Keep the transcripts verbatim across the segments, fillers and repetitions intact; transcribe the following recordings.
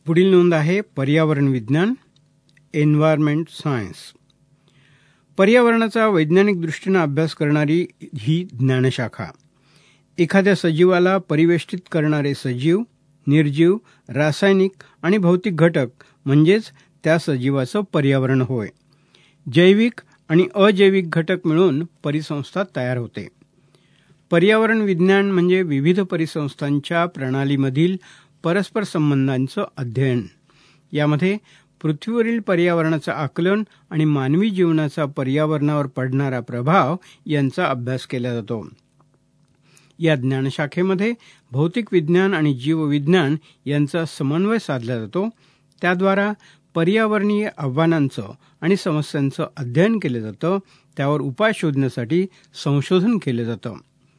पुढील नोंद आहे पर्यावरण विज्ञान, एन्व्हायरमेंट सायन्स. पर्यावरणाचा वैज्ञानिक दृष्टीने अभ्यास करणारी ही ज्ञानशाखा. एखाद्या सजीवाला परिवेष्टित करणारे सजीव, निर्जीव, रासायनिक आणि भौतिक घटक म्हणजेच त्या सजीवाचं पर्यावरण होय. जैविक आणि अजैविक घटक मिळून परिसंस्था तयार होते. पर्यावरण विज्ञान म्हणजे विविध परिसंस्थांच्या प्रणालीमधील परस्पर संबंधांचं अध्ययन. यामध्ये पृथ्वीवरील पर्यावरणाचं आकलन आणि मानवी जीवनाचा पर्यावरणावर पडणारा प्रभाव यांचा अभ्यास केला जातो. या ज्ञानशाखेमध्ये भौतिक विज्ञान आणि जीवविज्ञान यांचा समन्वय साधला जातो. त्याद्वारा पर्यावरणीय आव्हानांचं आणि समस्यांचं अध्ययन केलं जातं. त्यावर उपाय शोधण्यासाठी संशोधन केलं जातं.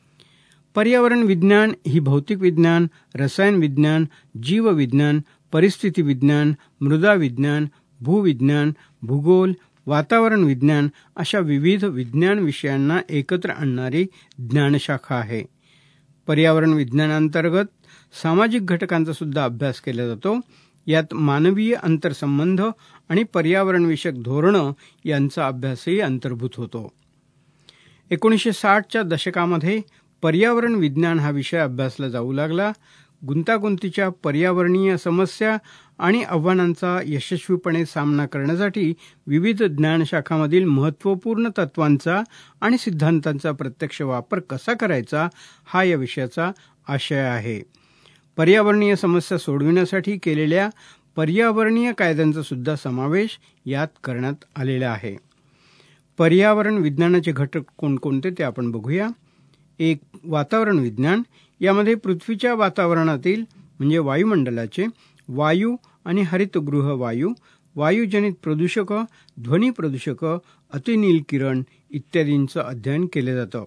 पर्यावरण विज्ञान ही भौतिक विज्ञान, रसायन विज्ञान, जीवविज्ञान, परिस्थिती विज्ञान, मृदा विज्ञान, भूविज्ञान, भूगोल, वातावरण विज्ञान अशा विविध विज्ञान विषयांना एकत्र आणणारी ज्ञानशाखा आहे. पर्यावरण विज्ञानांतर्गत सामाजिक घटकांचा सुद्धा अभ्यास केला जातो. यात मानवीय आंतरसंबंध आणि पर्यावरणविषयक धोरणं यांचा अभ्यासही अंतर्भूत होतो. एकोणीसशे साठच्या दशकामध्ये पर्यावरण विज्ञान हा विषय अभ्यासला जाऊ लागला. गुंतागुंतीच्या पर्यावरणीय समस्या आणि आव्हानांचा यशस्वीपणे सामना करण्यासाठी विविध ज्ञानशाखांमधील महत्त्वपूर्ण तत्वांचा आणि सिद्धांतांचा प्रत्यक्ष वापर कसा करायचा हा या विषयाचा आशय आहे. पर्यावरणीय समस्या सोडविण्यासाठी केलेल्या पर्यावरणीय कायद्यांचा सुद्धा समावेश यात करण्यात आलेला आहे. पर्यावरण विज्ञानाचे घटक कोणकोणते ते आपण बघूया. एक, वातावरण विज्ञान. यामध्ये पृथ्वीच्या वातावरणातील म्हणजे वायुमंडलाचे वायू आणि हरितगृह वायू, वायुजनित प्रदूषक, ध्वनी प्रदूषक, अतिनील किरण इत्यादींचं अध्ययन केलं जातं.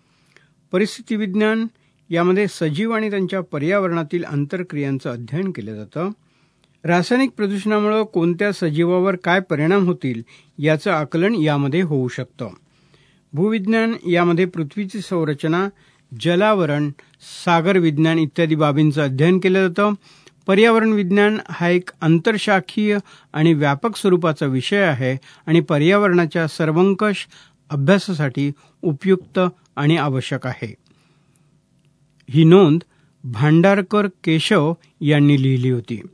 परिस्थिती विज्ञान. यामध्ये सजीव आणि त्यांच्या पर्यावरणातील आंतरक्रियांचं अध्ययन केलं जातं. रासायनिक प्रदूषणामुळे कोणत्या सजीवावर काय परिणाम होतील याचं आकलन यामध्ये होऊ शकतं. भूविज्ञान. यामध्ये पृथ्वीची संरचना, जलावरण, सागर विज्ञान इत्यादी बाबींचं अध्ययन केलं जातं. पर्यावरण विज्ञान हा एक आंतरशाखीय आणि व्यापक स्वरूपाचा विषय आहे आणि पर्यावरणाच्या सर्वंकष अभ्यासासाठी उपयुक्त आणि आवश्यक आहे. ही नोंद भांडारकर केशव यांनी लिहिली होती.